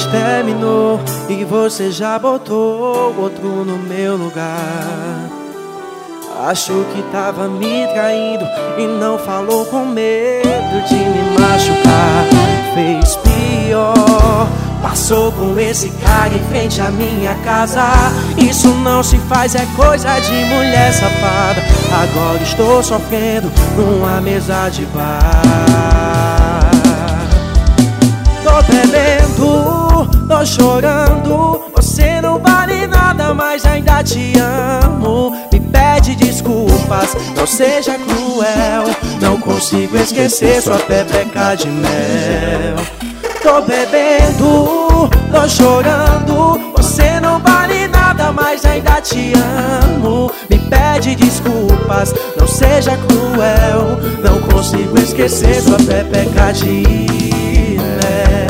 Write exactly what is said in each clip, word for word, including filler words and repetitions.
gente terminou e você já botou outro no meu lugar. Achou que tava me traindo e não falou com medo de me machucar. Fez pior, passou com esse cara em frente à minha casa. Isso não se faz, é coisa de mulher safada. Agora estou sofrendo numa mesa de bar. Tô bebendo, tô chorando. Você não vale nada, mas ainda te amo. Me pede desculpas, não seja cruel. Não consigo esquecer sua pepeca de mel. Tô bebendo, tô chorando. Você não vale nada, mas ainda te amo. Me pede desculpas, não seja cruel. Não consigo esquecer sua pepeca de mel.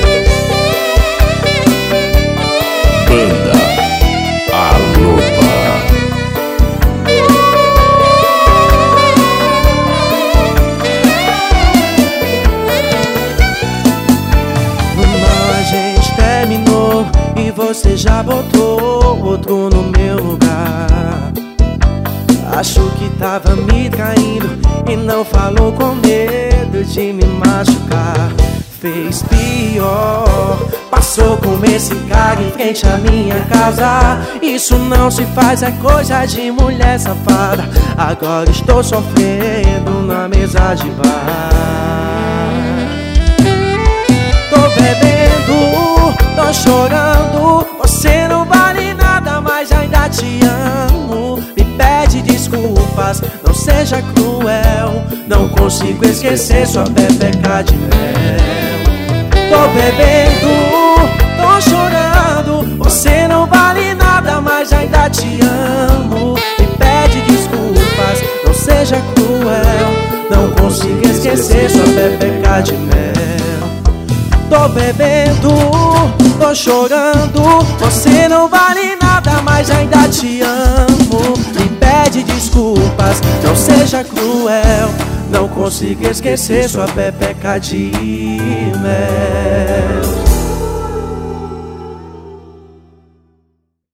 Banda A Loba. A gente terminou e você já botou outro no meu lugar. Achou que tava me traindo e não falou com medo de me machucar. Fez pior, passou com esse cara em frente à minha casa. Isso não se faz, é coisa de mulher safada. Agora estou sofrendo na mesa de bar. Tô bebendo, tô chorando. Você não vale nada, mas ainda te amo. Me pede desculpas, não seja cruel. Não consigo esquecer sua pepeca de mel. Tô bebendo, tô chorando. Você não vale nada, mas ainda te amo. Me pede desculpas, não seja cruel. Não consigo esquecer sua pepeca de mel. Tô bebendo, tô chorando. Você não vale nada, mas ainda te amo. Me pede desculpas, não seja cruel. Não consigo esquecer sua pepeca de mel.